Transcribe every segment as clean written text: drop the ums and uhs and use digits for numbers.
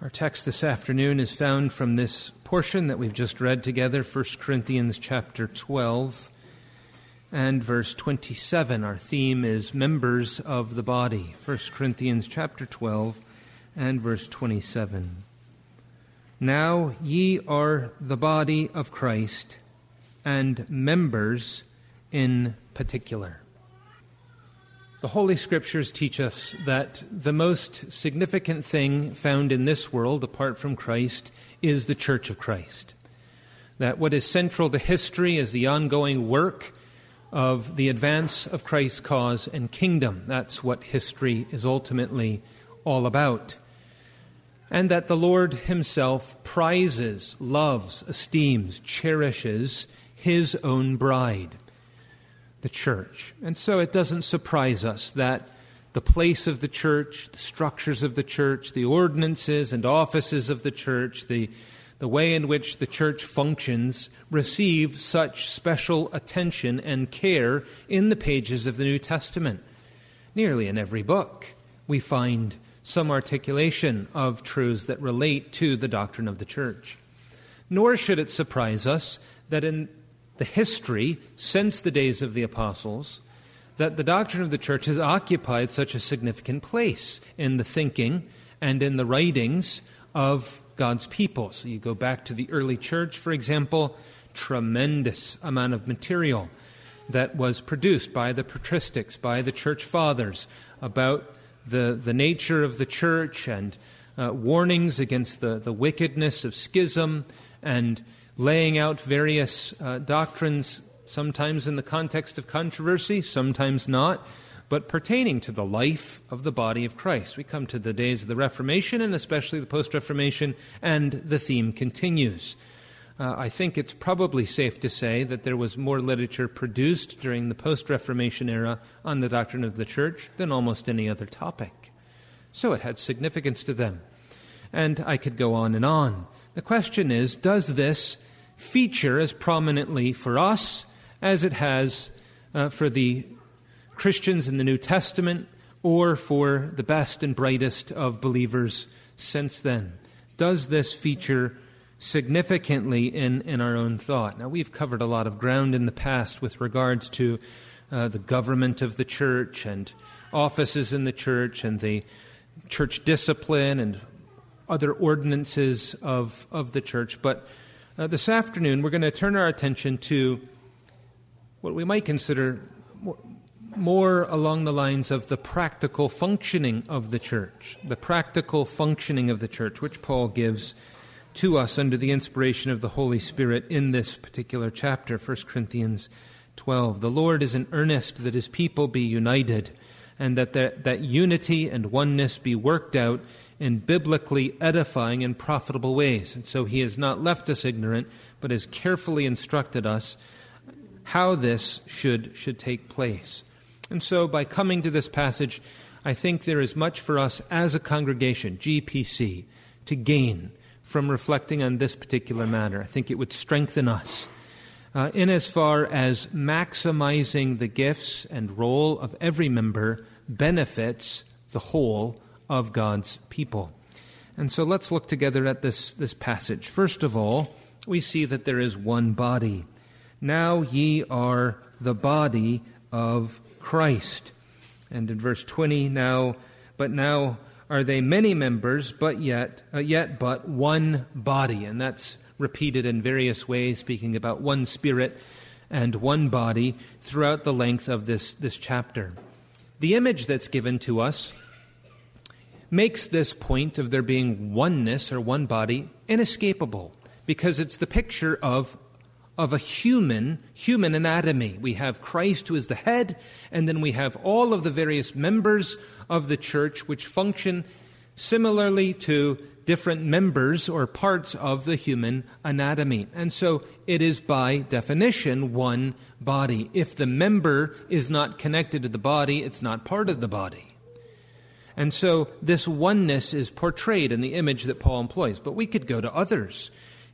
Our text this afternoon is found from this portion that we've just read together, 1 Corinthians chapter 12 and verse 27. Our theme is members of the body, 1 Corinthians chapter 12 and verse 27. Now ye are the body of Christ, and members in particular. The Holy Scriptures teach us that the most significant thing found in this world, apart from Christ, is the Church of Christ. That what is central to history is the ongoing work of the advance of Christ's cause and kingdom. That's what history is ultimately all about. And that the Lord himself prizes, loves, esteems, cherishes his own bride, the church. And so it doesn't surprise us that the place of the church, the structures of the church, the ordinances and offices of the church, the way in which the church functions receive such special attention and care in the pages of the New Testament. Nearly in every book we find some articulation of truths that relate to the doctrine of the church. Nor should it surprise us that in the history since the days of the apostles, that the doctrine of the church has occupied such a significant place in the thinking and in the writings of God's people. So you go back to the early church, for example, tremendous amount of material that was produced by the patristics, by the church fathers, about the nature of the church and warnings against the wickedness of schism and laying out various doctrines, sometimes in the context of controversy, sometimes not, but pertaining to the life of the body of Christ. We come to the days of the Reformation, and especially the post-Reformation, and the theme continues. I think it's probably safe to say that there was more literature produced during the post-Reformation era on the doctrine of the church than almost any other topic. So it had significance to them. And I could go on and on. The question is, does this feature as prominently for us as it has for the Christians in the New Testament or for the best and brightest of believers since then? Does this feature significantly in our own thought? Now, we've covered a lot of ground in the past with regards to the government of the church and offices in the church and the church discipline and other ordinances of the church. But this afternoon, we're going to turn our attention to what we might consider more along the lines of the practical functioning of the church, the practical functioning of the church, which Paul gives to us under the inspiration of the Holy Spirit in this particular chapter, 1 Corinthians 12. The Lord is in earnest that his people be united, and that unity and oneness be worked out in biblically edifying and profitable ways. And so he has not left us ignorant, but has carefully instructed us how this should take place. And so by coming to this passage, I think there is much for us as a congregation, GPC, to gain from reflecting on this particular matter. I think it would strengthen us in as far as maximizing the gifts and role of every member benefits the whole of God's people. And so let's look together at this passage. First of all, we see that there is one body. Now ye are the body of Christ. And in verse 20, now are they many members, but yet but one body. And that's repeated in various ways, speaking about one spirit and one body throughout the length of this chapter. The image that's given to us makes this point of there being oneness or one body inescapable, because it's the picture of a human anatomy. We have Christ, who is the head, and then we have all of the various members of the church which function similarly to different members or parts of the human anatomy. And so it is by definition one body. If the member is not connected to the body, it's not part of the body. And so this oneness is portrayed in the image that Paul employs. But we could go to others.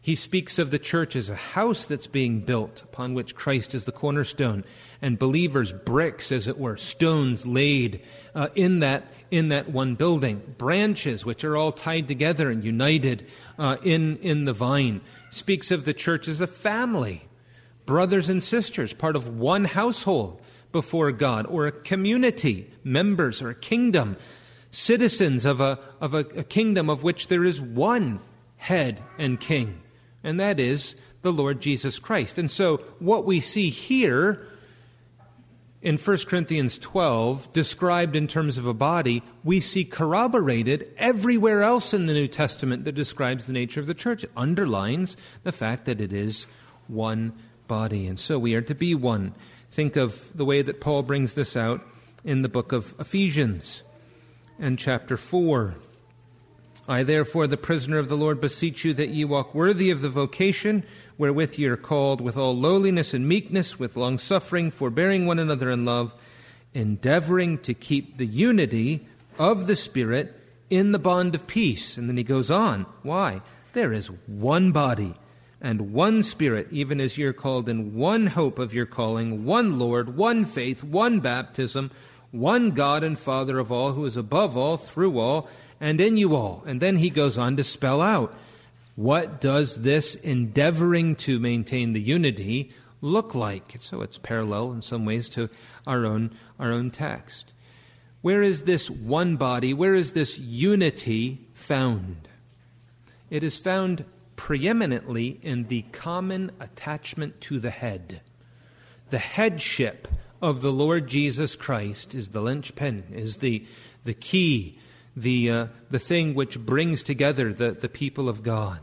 He speaks of the church as a house that's being built, upon which Christ is the cornerstone, and believers bricks, as it were, stones laid in that one building, branches which are all tied together and united in the vine. Speaks of the church as a family, brothers and sisters, part of one household before God, or a community, members, or a kingdom, citizens of a kingdom of which there is one head and king, and that is the Lord Jesus Christ. And so what we see here in 1 Corinthians 12, described in terms of a body, we see corroborated everywhere else in the New Testament that describes the nature of the church. It underlines the fact that it is one body, and so we are to be one. Think of the way that Paul brings this out in the book of Ephesians and chapter 4. I, therefore, the prisoner of the Lord, beseech you that ye walk worthy of the vocation wherewith ye are called, with all lowliness and meekness, with longsuffering, forbearing one another in love, endeavoring to keep the unity of the Spirit in the bond of peace. And then he goes on. Why? There is one body and one Spirit, even as ye are called in one hope of your calling, one Lord, one faith, one baptism, one God and Father of all, who is above all, through all, and in you all. And then he goes on to spell out, what does this endeavoring to maintain the unity look like? So it's parallel in some ways to our own text. Where is this one body? Where is this unity found? It is found preeminently in the common attachment to the head. The headship of the Lord Jesus Christ is the linchpin, is the key, the thing which brings together the people of God.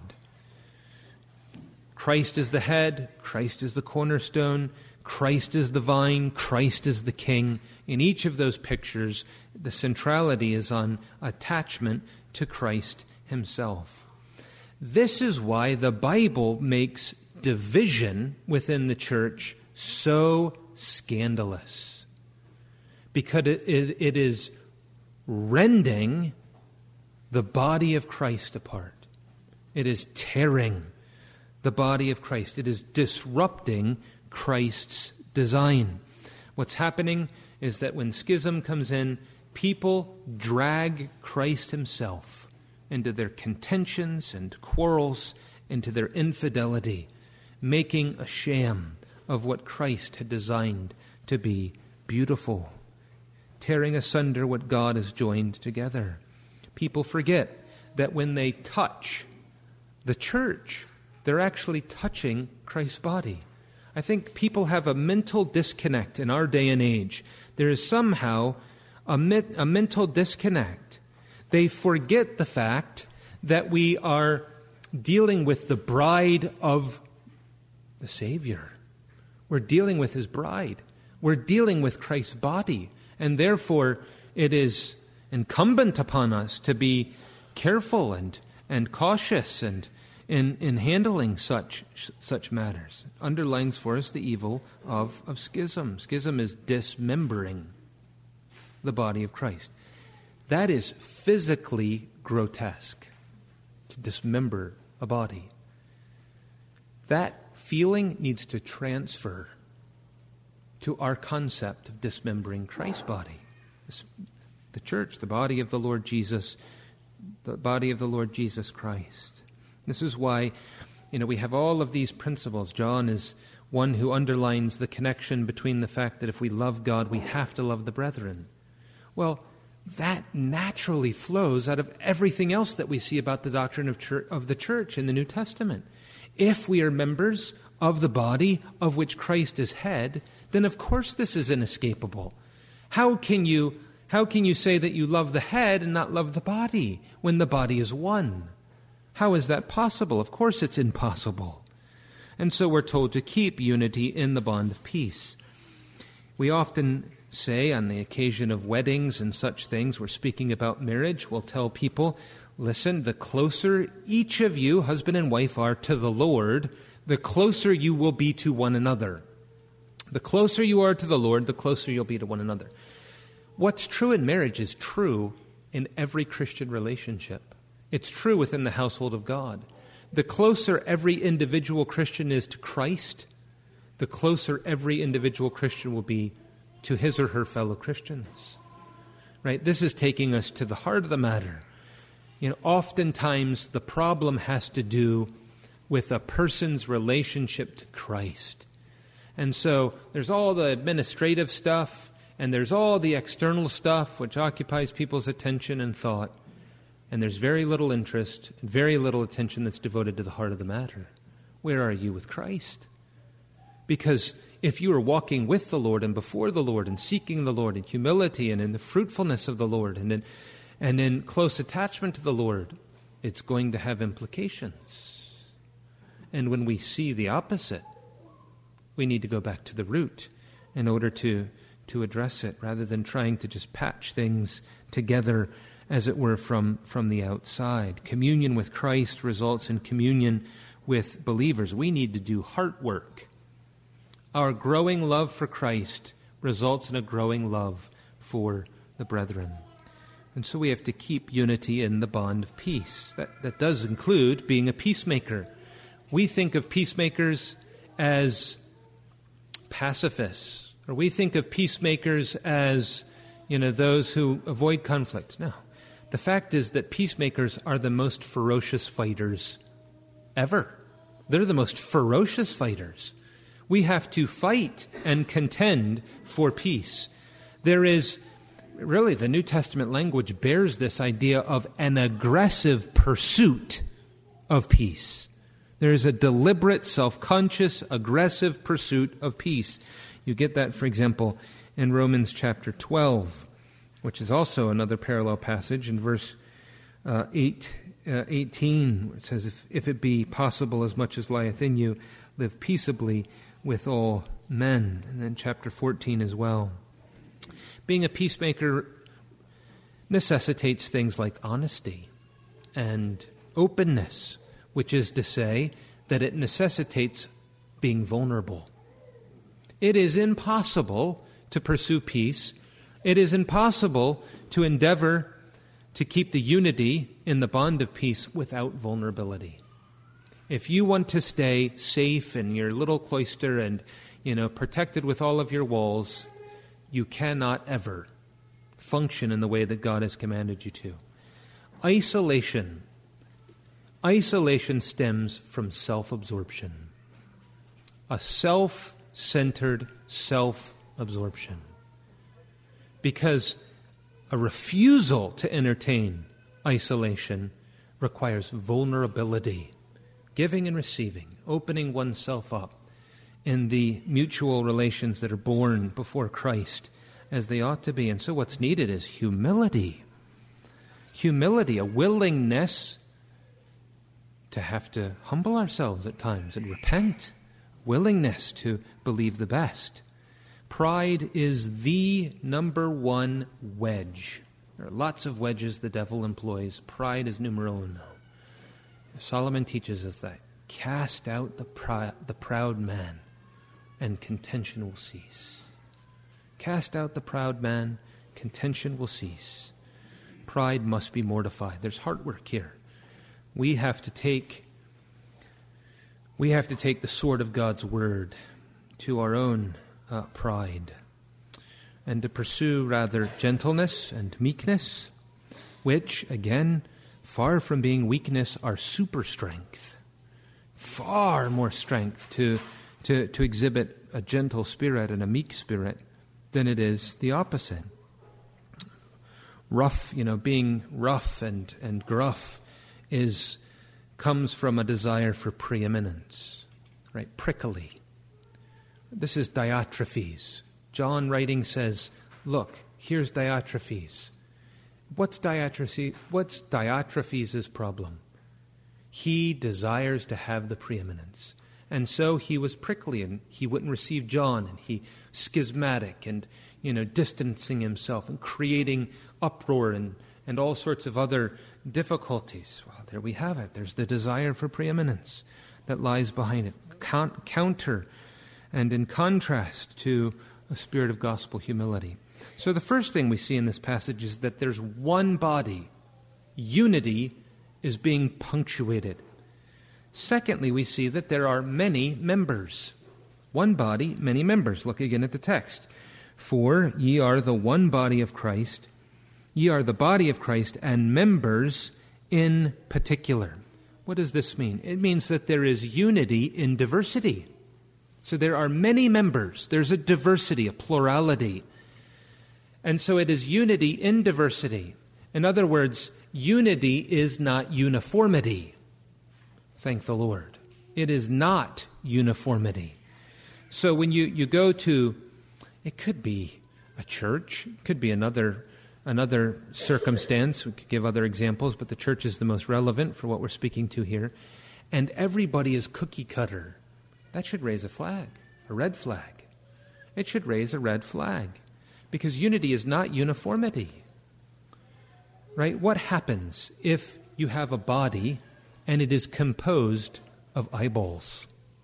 Christ is the head, Christ is the cornerstone, Christ is the vine, Christ is the king. In each of those pictures, the centrality is on attachment to Christ himself. This is why the Bible makes division within the church so scandalous, because it is rending the body of Christ apart. It is tearing the body of Christ. It is disrupting Christ's design. What's happening is that when schism comes in, people drag Christ himself into their contentions and quarrels, into their infidelity, making a sham of what Christ had designed to be beautiful, tearing asunder what God has joined together. People forget that when they touch the church, they're actually touching Christ's body. I think people have a mental disconnect in our day and age. There is somehow a mental disconnect. They forget the fact that we are dealing with the bride of the Savior. We're dealing with his bride. We're dealing with Christ's body. And therefore, it is incumbent upon us to be careful and cautious and in handling such matters. It underlines for us the evil of schism. Schism is dismembering the body of Christ. That is physically grotesque, to dismember a body. That feeling needs to transfer to our concept of dismembering Christ's body. The church, the body of the Lord Jesus, the body of the Lord Jesus Christ. This is why, we have all of these principles. John is one who underlines the connection between the fact that if we love God, we have to love the brethren. Well, that naturally flows out of everything else that we see about the doctrine of the church in the New Testament. If we are members of the body of which Christ is head, then of course this is inescapable. How can you say that you love the head and not love the body when the body is one? How is that possible? Of course it's impossible. And so we're told to keep unity in the bond of peace. We often say on the occasion of weddings and such things, we're speaking about marriage, we'll tell people, listen, the closer each of you, husband and wife, are to the Lord, the closer you will be to one another. The closer you are to the Lord, the closer you'll be to one another. What's true in marriage is true in every Christian relationship. It's true within the household of God. the closer every individual Christian is to Christ, the closer every individual Christian will be to his or her fellow Christians. Right? This is taking us to the heart of the matter. Oftentimes the problem has to do with a person's relationship to Christ. And so there's all the administrative stuff, and there's all the external stuff which occupies people's attention and thought. And there's very little interest and very little attention that's devoted to the heart of the matter. Where are you with Christ? Because if you are walking with the Lord and before the Lord and seeking the Lord in humility and in the fruitfulness of the Lord and in close attachment to the Lord, it's going to have implications. And when we see the opposite, we need to go back to the root in order to address it, rather than trying to just patch things together, as it were, from the outside. Communion with Christ results in communion with believers. We need to do heart work. Our growing love for Christ results in a growing love for the brethren. And so we have to keep unity in the bond of peace. That does include being a peacemaker. We think of peacemakers as pacifists, or we think of peacemakers as, those who avoid conflict. No. The fact is that peacemakers are the most ferocious fighters ever. They're the most ferocious fighters. We have to fight and contend for peace. There is, really, the New Testament language bears this idea of an aggressive pursuit of peace. There is a deliberate, self-conscious, aggressive pursuit of peace. You get that, for example, in Romans chapter 12, which is also another parallel passage in verse 18, where it says, if it be possible, as much as lieth in you, live peaceably with all men. And then chapter 14 as well. Being a peacemaker necessitates things like honesty and openness, which is to say that it necessitates being vulnerable. It is impossible to pursue peace. It is impossible to endeavor to keep the unity in the bond of peace without vulnerability. If you want to stay safe in your little cloister and, protected with all of your walls, you cannot ever function in the way that God has commanded you to. Isolation stems from self-absorption. A self-centered self-absorption. Because a refusal to entertain isolation requires vulnerability, giving and receiving, opening oneself up in the mutual relations that are born before Christ as they ought to be. And so what's needed is humility. Humility, a willingness to have to humble ourselves at times and repent, willingness to believe the best. Pride is the number one wedge. There are lots of wedges the devil employs. Pride is numero uno. Solomon teaches us that. Cast out the proud man, and contention will cease. Cast out the proud man, contention will cease. Pride must be mortified. There's hard work here. We have to take the sword of God's word to our own pride, and to pursue rather gentleness and meekness, which, again, far from being weakness, are super strength. Far more strength to exhibit a gentle spirit and a meek spirit than it is the opposite. Rough, being rough and gruff comes from a desire for preeminence, right? Prickly. This is Diotrephes. John writing says, look, here's Diotrephes. What's Diotrephes' problem? He desires to have the preeminence. And so he was prickly, and he wouldn't receive John, and he schismatic and, distancing himself and creating uproar and all sorts of other difficulties. Well, there we have it. There's the desire for preeminence that lies behind it. Counter and in contrast to a spirit of gospel humility. So the first thing we see in this passage is that there's one body. Unity is being punctuated. Secondly, we see that there are many members. One body, many members. Look again at the text. For ye are the one body of Christ, ye are the body of Christ, and members in particular. What does this mean? It means that there is unity in diversity. So there are many members. There's a diversity, a plurality. And so it is unity in diversity. In other words, unity is not uniformity. Thank the Lord. It is not uniformity. So when you go to, it could be a church, it could be another circumstance. We could give other examples, but the church is the most relevant for what we're speaking to here. And everybody is cookie cutter. That should raise a flag, a red flag. It should raise a red flag, because unity is not uniformity. Right? What happens if you have a body and it is composed of eyeballs?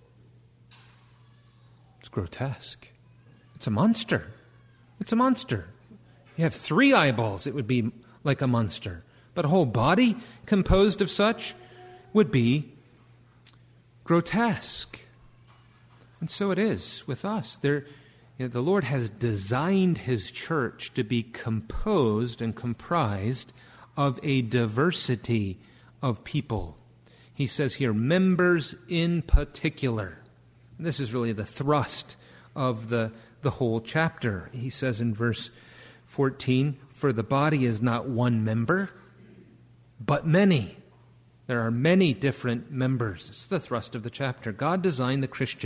It's grotesque. It's a monster. It's a monster. You have 3 eyeballs, it would be like a monster. But a whole body composed of such would be grotesque. And so it is with us. The Lord has designed His church to be composed and comprised of a diversity of people. He says here, members in particular. This is really the thrust of the whole chapter. He says in verse 14, for the body is not one member, but many. There are many different members. It's the thrust of the chapter. God designed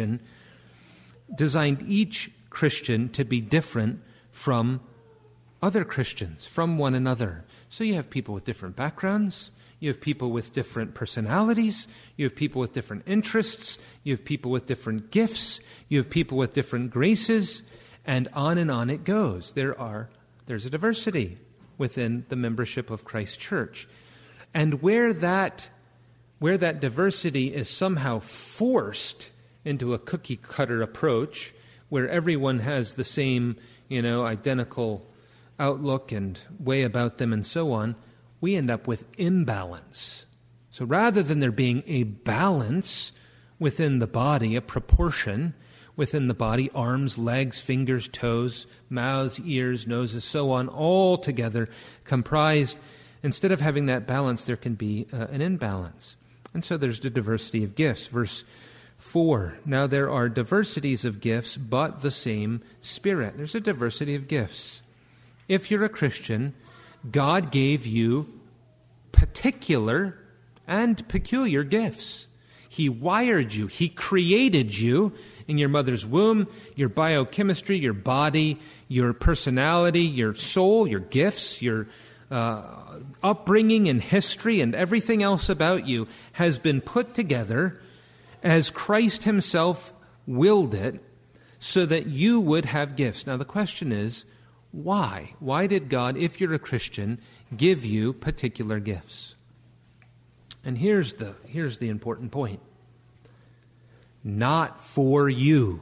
each Christian to be different from other Christians, from one another. So you have people with different backgrounds, you have people with different personalities, you have people with different interests, you have people with different gifts, you have people with different graces, and on it goes. There's a diversity within the membership of Christ's church. And where that diversity is somehow forced into a cookie-cutter approach, where everyone has the same, identical outlook and way about them and so on, we end up with imbalance. So rather than there being a balance within the body, a proportion within the body, arms, legs, fingers, toes, mouths, ears, noses, so on, all together comprised, instead of having that balance, there can be an imbalance. And so there's the diversity of gifts. Verse 4, now there are diversities of gifts, but the same Spirit. There's a diversity of gifts. If you're a Christian, God gave you particular and peculiar gifts. He wired you. He created you in your mother's womb, your biochemistry, your body, your personality, your soul, your gifts, your upbringing and history and everything else about you has been put together as Christ Himself willed it so that you would have gifts. Now the question is, why? Why did God, if you're a Christian, give you particular gifts? And here's the important point. Not for you.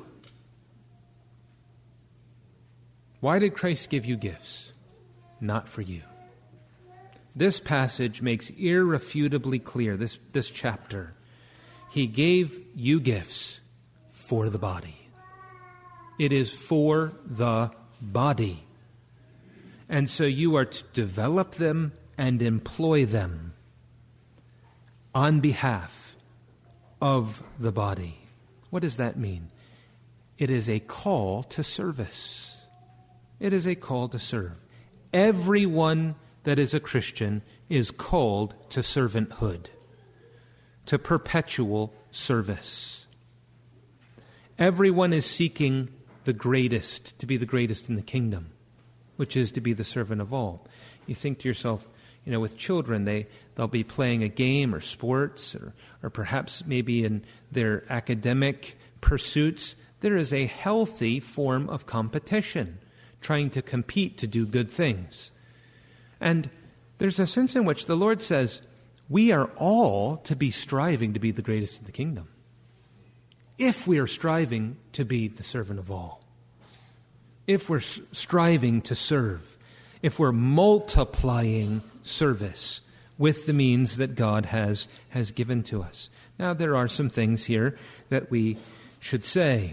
Why did Christ give you gifts? Not for you. This passage makes irrefutably clear, this chapter. He gave you gifts for the body. It is for the body. And so you are to develop them and employ them on behalf of the body. What does that mean? It is a call to service. It is a call to serve. Everyone that is a Christian is called to servanthood, to perpetual service. Everyone is seeking the greatest, to be the greatest in the kingdom, which is to be the servant of all. You think to yourself, with children, they'll be playing a game or sports or perhaps maybe in their academic pursuits. There is a healthy form of competition, trying to compete to do good things. And there's a sense in which the Lord says, we are all to be striving to be the greatest in the kingdom, if we are striving to be the servant of all. If we're striving to serve, if we're multiplying service, with the means that God has given to us. Now, there are some things here that we should say.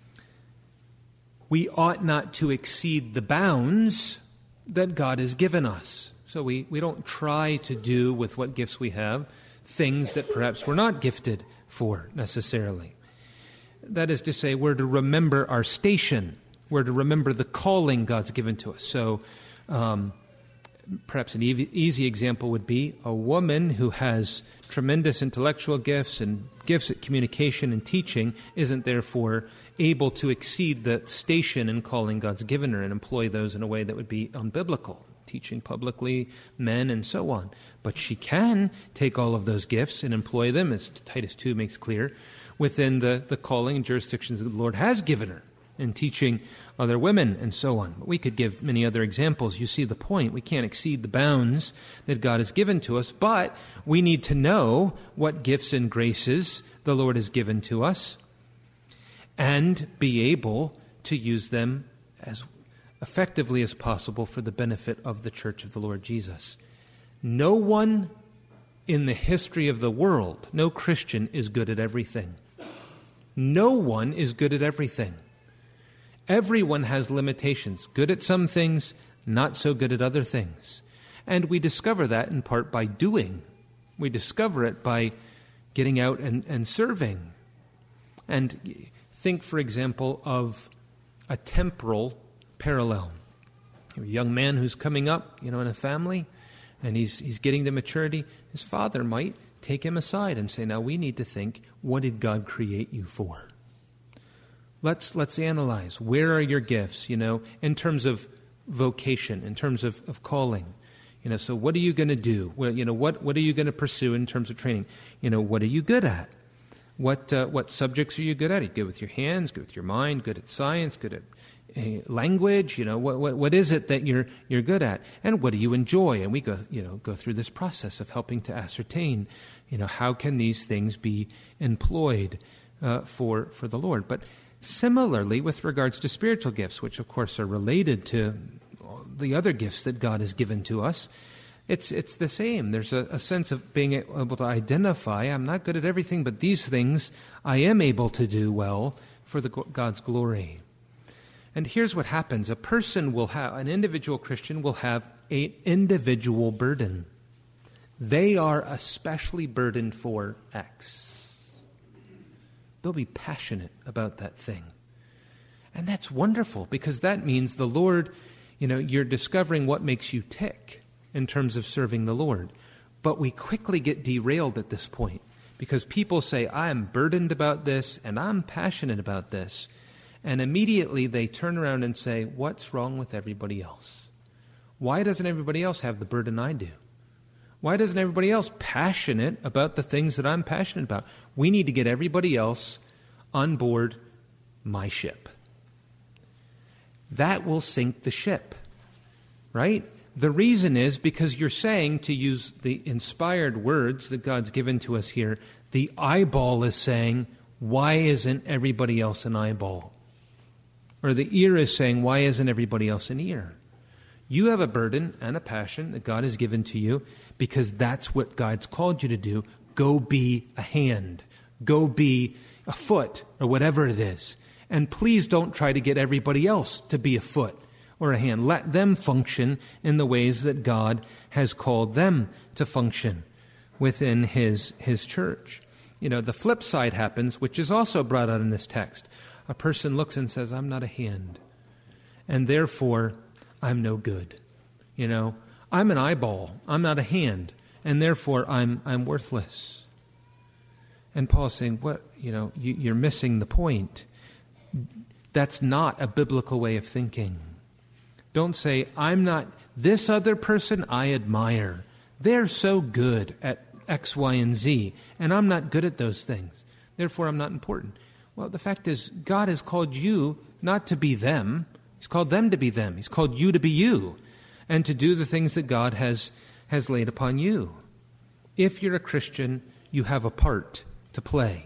We ought not to exceed the bounds that God has given us. So we don't try to do with what gifts we have things that perhaps we're not gifted for necessarily. That is to say, we're to remember our station. We're to remember the calling God's given to us. So perhaps an easy example would be a woman who has tremendous intellectual gifts and gifts at communication and teaching isn't therefore able to exceed the station and calling God's given her and employ those in a way that would be unbiblical, teaching publicly, men, and so on. But she can take all of those gifts and employ them, as Titus 2 makes clear, within the calling and jurisdictions that the Lord has given her in teaching other women and so on. But we could give many other examples. You see the point. We can't exceed the bounds that God has given to us, but we need to know what gifts and graces the Lord has given to us and be able to use them as effectively as possible for the benefit of the Church of the Lord Jesus. No one in the history of the world, no Christian, is good at everything. No one is good at everything. Everyone has limitations, good at some things, not so good at other things. And we discover that in part by doing. We discover it by getting out and serving. And think, for example, of a temporal parallel. A young man who's coming up, in a family, and he's getting to maturity. His father might take him aside and say, now we need to think, what did God create you for? Let's analyze. Where are your gifts, in terms of vocation, in terms of calling? So what are you going to do? Well, what are you going to pursue in terms of training? What are you good at? What subjects are you good at? Are you good with your hands, good with your mind, good at science, good at language? What is it that you're good at? And what do you enjoy? And we go through this process of helping to ascertain, how can these things be employed for the Lord? But similarly, with regards to spiritual gifts, which of course are related to the other gifts that God has given to us, it's the same. There's a sense of being able to identify, I'm not good at everything, but these things I am able to do well for God's glory. And here's what happens. An individual Christian will have an individual burden. They are especially burdened for X. They'll be passionate about that thing. And that's wonderful, because that means the Lord, you're discovering what makes you tick in terms of serving the Lord. But we quickly get derailed at this point, because people say, I am burdened about this and I'm passionate about this. And immediately they turn around and say, what's wrong with everybody else? Why doesn't everybody else have the burden I do? Why doesn't everybody else passionate about the things that I'm passionate about? We need to get everybody else on board my ship. That will sink the ship, right? The reason is because you're saying, to use the inspired words that God's given to us here, the eyeball is saying, why isn't everybody else an eyeball? Or the ear is saying, why isn't everybody else an ear? You have a burden and a passion that God has given to you because that's what God's called you to do. Go be a hand. Go be a foot, or whatever it is. And please don't try to get everybody else to be a foot or a hand. Let them function in the ways that God has called them to function within His church. The flip side happens, which is also brought out in this text. A person looks and says, I'm not a hand, and therefore I'm no good. I'm an eyeball, I'm not a hand, and therefore I'm worthless. And Paul's saying, you're missing the point. That's not a biblical way of thinking. Don't say, I'm not, this other person I admire. They're so good at X, Y, and Z, and I'm not good at those things. Therefore, I'm not important. Well, the fact is, God has called you not to be them. He's called them to be them. He's called you to be you and to do the things that God has laid upon you. If you're a Christian, you have a part to play.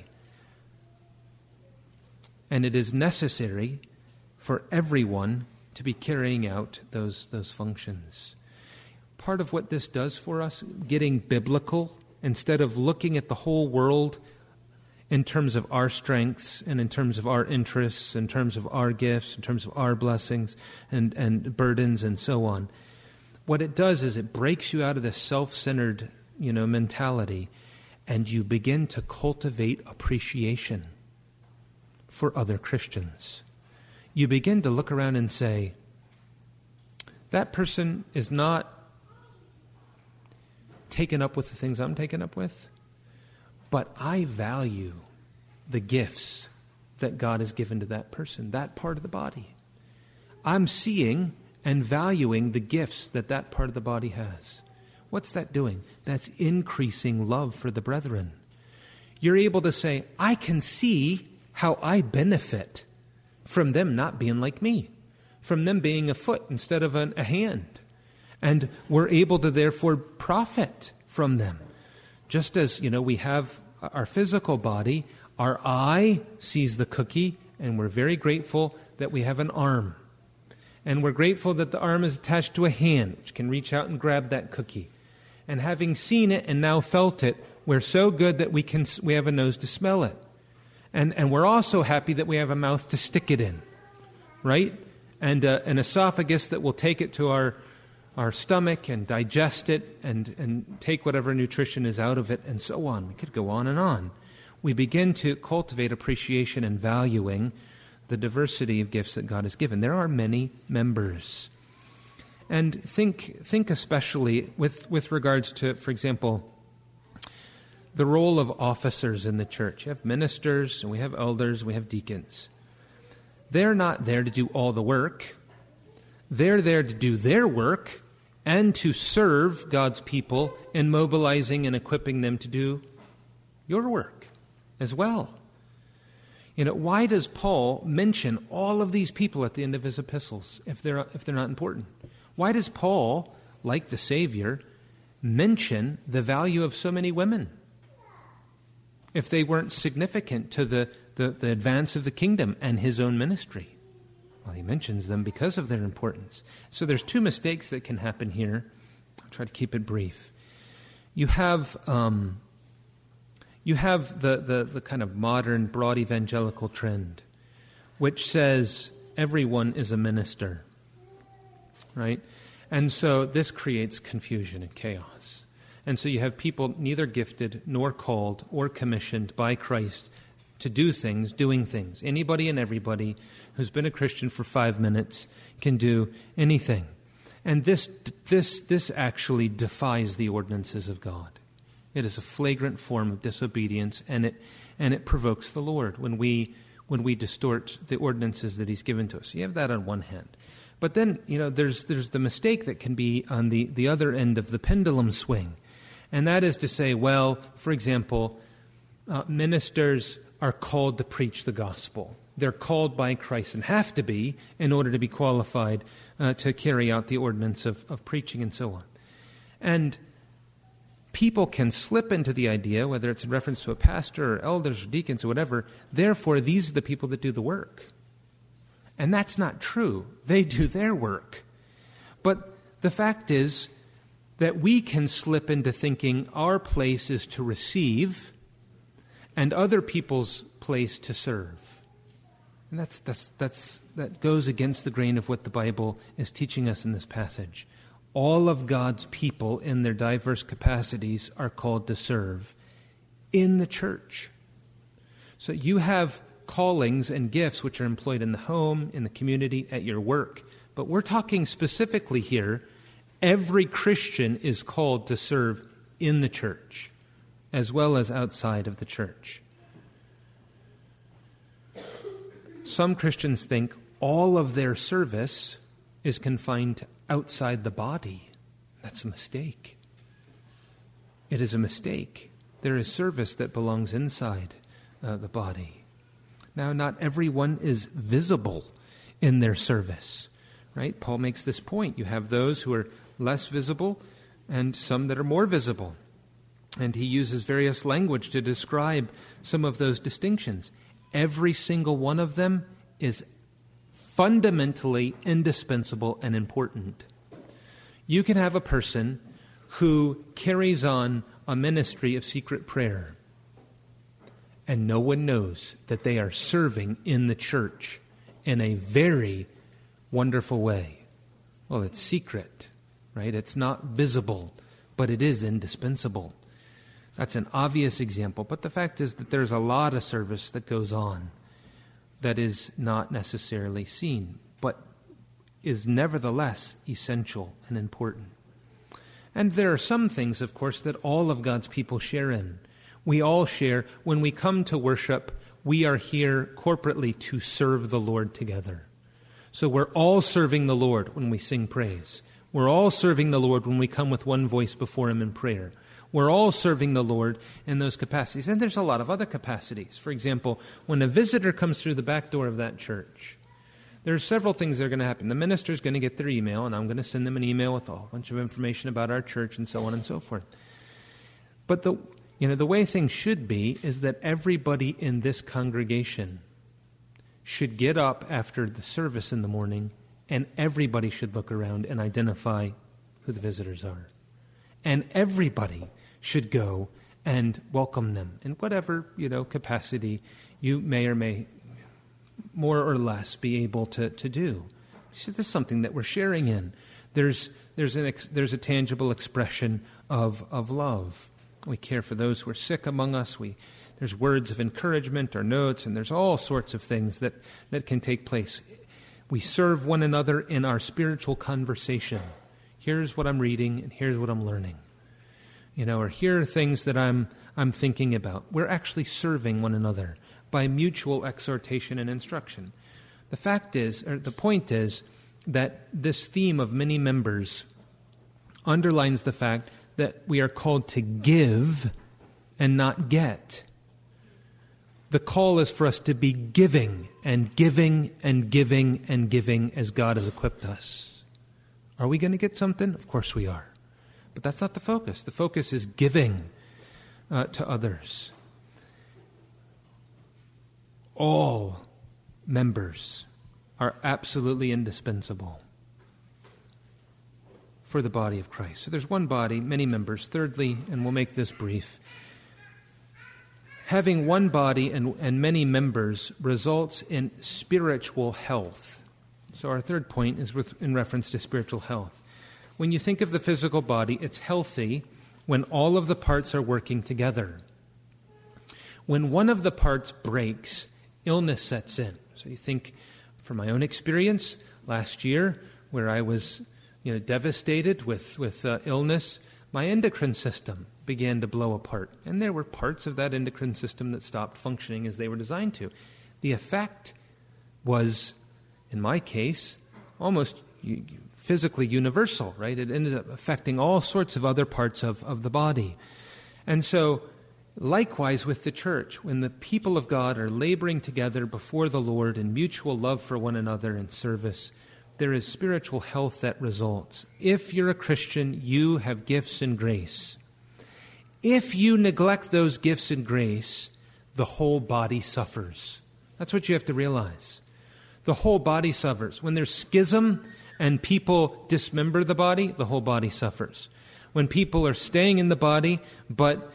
And it is necessary for everyone to be carrying out those functions. part of what this does for us, getting biblical, instead of looking at the whole world in terms of our strengths and in terms of our interests, in terms of our gifts, in terms of our blessings and burdens and so on. What it does is it breaks you out of this self-centered, mentality, and you begin to cultivate appreciation for other Christians. You begin to look around and say, that person is not taken up with the things I'm taken up with, but I value the gifts that God has given to that person, that part of the body. I'm seeing and valuing the gifts that that part of the body has. What's that doing? That's increasing love for the brethren. You're able to say, I can see how I benefit from them not being like me, from them being a foot instead of a hand. And we're able to therefore profit from them. Just as, we have our physical body, our eye sees the cookie, and we're very grateful that we have an arm. And we're grateful that the arm is attached to a hand, which can reach out and grab that cookie. And having seen it and now felt it, we're so good that we have a nose to smell it. And we're also happy that we have a mouth to stick it in, right? And an esophagus that will take it to our stomach and digest it and take whatever nutrition is out of it and so on. We could go on and on. We begin to cultivate appreciation and valuing the diversity of gifts that God has given. There are many members. And think especially with regards to, for example, the role of officers in the church. You have ministers, and we have elders, we have deacons. They're not there to do all the work. They're there to do their work and to serve God's people in mobilizing and equipping them to do your work as well. Why does Paul mention all of these people at the end of his epistles if they're not important? Why does Paul, like the Savior, mention the value of so many women if they weren't significant to the advance of the kingdom and his own ministry? Well, he mentions them because of their importance. So there's two mistakes that can happen here. I'll try to keep it brief. You have the kind of modern, broad evangelical trend, which says everyone is a minister, right? And so this creates confusion and chaos. And so you have people neither gifted nor called or commissioned by Christ to do things, doing things. Anybody and everybody who's been a Christian for 5 minutes can do anything. And this actually defies the ordinances of God. It is a flagrant form of disobedience, and it provokes the Lord when we distort the ordinances that He's given to us. You have that on one hand. But then, there's the mistake that can be on the other end of the pendulum swing. And that is to say, well, for example, ministers are called to preach the gospel. They're called by Christ and have to be in order to be qualified to carry out the ordinance of preaching and so on. And people can slip into the idea, whether it's in reference to a pastor or elders or deacons or whatever, therefore these are the people that do the work. And that's not true. They do their work. But the fact is that we can slip into thinking our place is to receive and other people's place to serve. And that goes against the grain of what the Bible is teaching us in this passage. All of God's people in their diverse capacities are called to serve in the church. So you have callings and gifts which are employed in the home, in the community, at your work. But we're talking specifically here, every Christian is called to serve in the church, as well as outside of the church. Some Christians think all of their service is confined to outside the body. That's a mistake. It is a mistake. There is service that belongs inside the body. Now, not everyone is visible in their service, right? Paul makes this point. You have those who are less visible and some that are more visible. And he uses various language to describe some of those distinctions. Every single one of them is fundamentally indispensable and important. You can have a person who carries on a ministry of secret prayer, and no one knows that they are serving in the church in a very wonderful way. Well, it's secret, right? It's not visible, but it is indispensable. That's an obvious example, but the fact is that there's a lot of service that goes on that is not necessarily seen, but is nevertheless essential and important. And there are some things, of course, that all of God's people share in. We all share, when we come to worship, we are here corporately to serve the Lord together. So we're all serving the Lord when we sing praise. We're all serving the Lord when we come with one voice before Him in prayer. We're all serving the Lord in those capacities. And there's a lot of other capacities. For example, when a visitor comes through the back door of that church, there are several things that are going to happen. The minister's going to get their email, and I'm going to send them an email with a whole bunch of information about our church and so on and so forth. But the way things should be is that everybody in this congregation should get up after the service in the morning, and everybody should look around and identify who the visitors are. And everybody should go and welcome them in whatever, capacity you may or may more or less be able to do. So this is something that we're sharing in. There's a tangible expression of love. We care for those who are sick among us. There's words of encouragement or notes, and there's all sorts of things that can take place. We serve one another in our spiritual conversation. Here's what I'm reading, and here's what I'm learning. Or here are things that I'm thinking about. We're actually serving one another by mutual exhortation and instruction. The point is that this theme of many members underlines the fact that we are called to give and not get. The call is for us to be giving and giving and giving and giving as God has equipped us. Are we going to get something? Of course we are. But that's not the focus. The focus is giving to others. All members are absolutely indispensable for the body of Christ. So there's one body, many members. Thirdly, and we'll make this brief, having one body and many members results in spiritual health. So our third point is in reference to spiritual health. When you think of the physical body, it's healthy when all of the parts are working together. When one of the parts breaks, illness sets in. So you think, from my own experience, last year, where I was devastated with illness, my endocrine system began to blow apart. And there were parts of that endocrine system that stopped functioning as they were designed to. The effect was, in my case, almost physically universal, right? It ended up affecting all sorts of other parts of the body. And so, likewise with the church, when the people of God are laboring together before the Lord in mutual love for one another and service, there is spiritual health that results. If you're a Christian, you have gifts and grace. If you neglect those gifts and grace, the whole body suffers. That's what you have to realize. The whole body suffers. When there's schism and people dismember the body, the whole body suffers. When people are staying in the body, but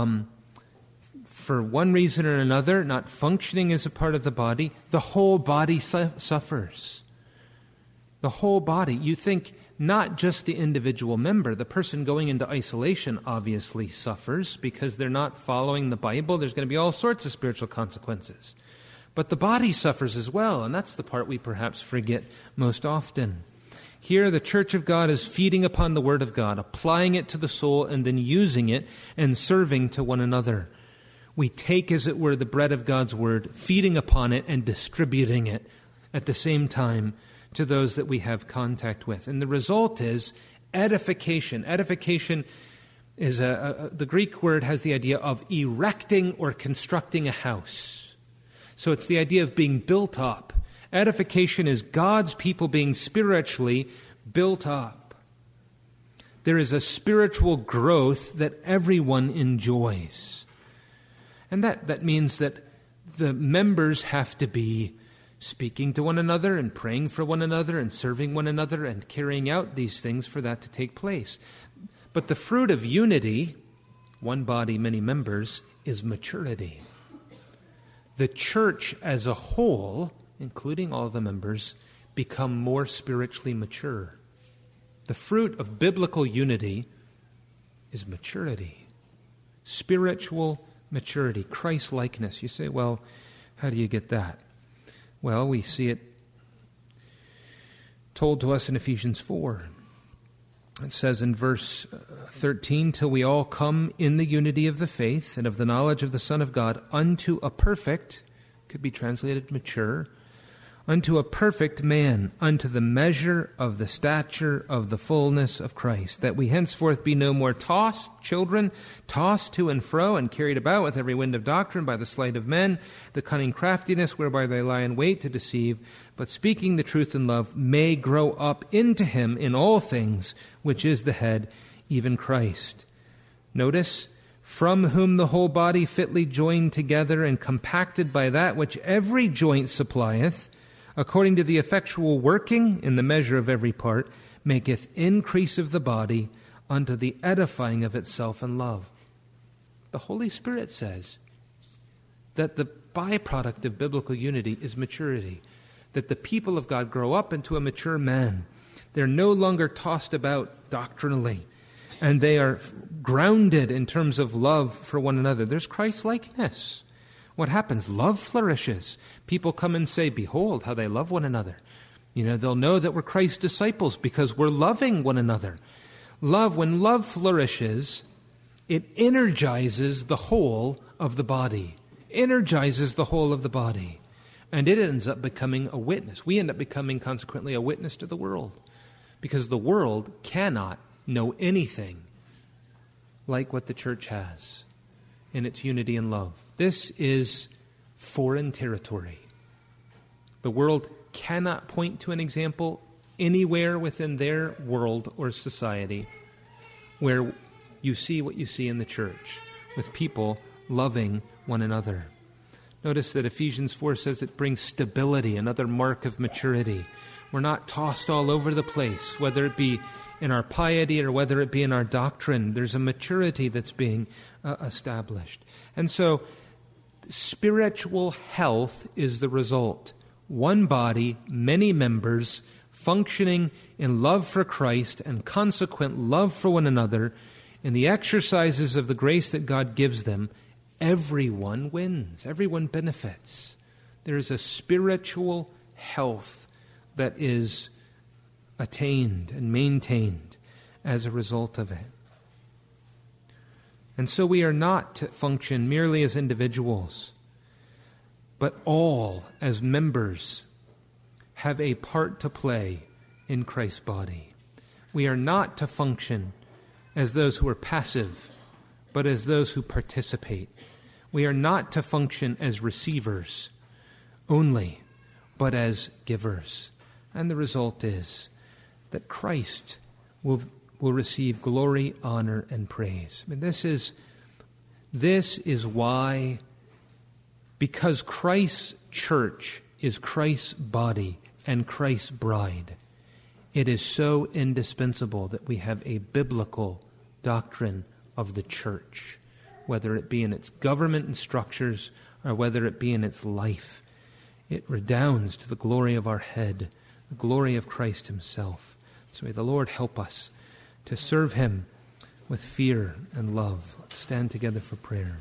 for one reason or another, not functioning as a part of the body, the whole body suffers. The whole body. You think not just the individual member. The person going into isolation obviously suffers because they're not following the Bible. There's going to be all sorts of spiritual consequences. But the body suffers as well, and that's the part we perhaps forget most often. Here, the church of God is feeding upon the Word of God, applying it to the soul, and then using it and serving to one another. We take, as it were, the bread of God's Word, feeding upon it and distributing it at the same time to those that we have contact with. And the result is edification. Edification is the Greek word has the idea of erecting or constructing a house. So it's the idea of being built up. Edification is God's people being spiritually built up. There is a spiritual growth that everyone enjoys. And that means that the members have to be speaking to one another and praying for one another and serving one another and carrying out these things for that to take place. But the fruit of unity, one body, many members, is maturity. The church as a whole, including all the members, become more spiritually mature. The fruit of biblical unity is maturity. Spiritual maturity, Christ-likeness. You say, well, how do you get that? Well, we see it told to us in Ephesians 4. It says in verse 13, till we all come in the unity of the faith and of the knowledge of the Son of God unto a perfect, could be translated mature, unto a perfect man, unto the measure of the stature of the fullness of Christ, that we henceforth be no more children, tossed to and fro and carried about with every wind of doctrine by the sleight of men, the cunning craftiness whereby they lie in wait to deceive, but speaking the truth in love may grow up into him in all things, which is the head, even Christ. Notice, from whom the whole body fitly joined together and compacted by that which every joint supplieth, according to the effectual working in the measure of every part, maketh increase of the body unto the edifying of itself in love. The Holy Spirit says that the byproduct of biblical unity is maturity, that the people of God grow up into a mature man. They're no longer tossed about doctrinally, and they are grounded in terms of love for one another. There's Christ-likeness. What happens? Love flourishes. People come and say, behold, how they love one another. They'll know that we're Christ's disciples because we're loving one another. When love flourishes, it energizes the whole of the body. Energizes the whole of the body. And it ends up becoming a witness. We end up becoming, consequently, a witness to the world. Because the world cannot know anything like what the church has in its unity and love. This is foreign territory. The world cannot point to an example anywhere within their world or society where you see what you see in the church, with people loving one another. Notice that Ephesians 4 says it brings stability, another mark of maturity. We're not tossed all over the place, whether it be in our piety or whether it be in our doctrine. There's a maturity that's being established. And so spiritual health is the result. One body, many members, functioning in love for Christ and consequent love for one another, in the exercises of the grace that God gives them, everyone wins. Everyone benefits. There is a spiritual health that is attained and maintained as a result of it. And so we are not to function merely as individuals, but all as members have a part to play in Christ's body. We are not to function as those who are passive, but as those who participate. We are not to function as receivers only, but as givers. And the result is that Christ will receive glory, honor, and praise. I mean, this is why, because Christ's church is Christ's body and Christ's bride, it is so indispensable that we have a biblical doctrine of the church, whether it be in its government and structures or whether it be in its life. It redounds to the glory of our head, the glory of Christ himself. So may the Lord help us to serve him with fear and love. Let's stand together for prayer.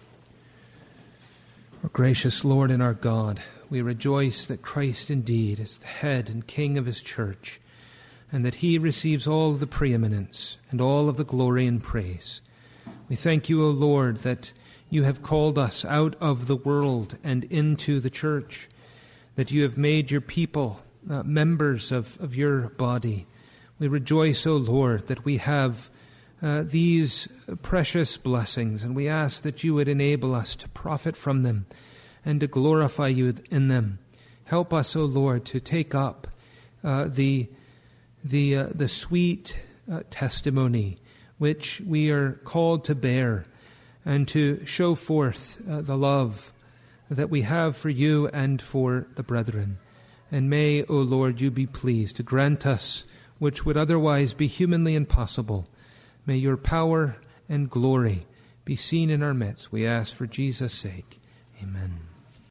Our gracious Lord and our God, we rejoice that Christ indeed is the head and king of his church, and that he receives all the preeminence and all of the glory and praise. We thank you, O Lord, that you have called us out of the world and into the church, that you have made your people members of your body. We rejoice, O Lord, that we have these precious blessings, and we ask that you would enable us to profit from them and to glorify you in them. Help us, O Lord, to take up the sweet testimony which we are called to bear, and to show forth the love that we have for you and for the brethren. And may, O Lord, you be pleased to grant us which would otherwise be humanly impossible. May your power and glory be seen in our midst. We ask for Jesus' sake. Amen.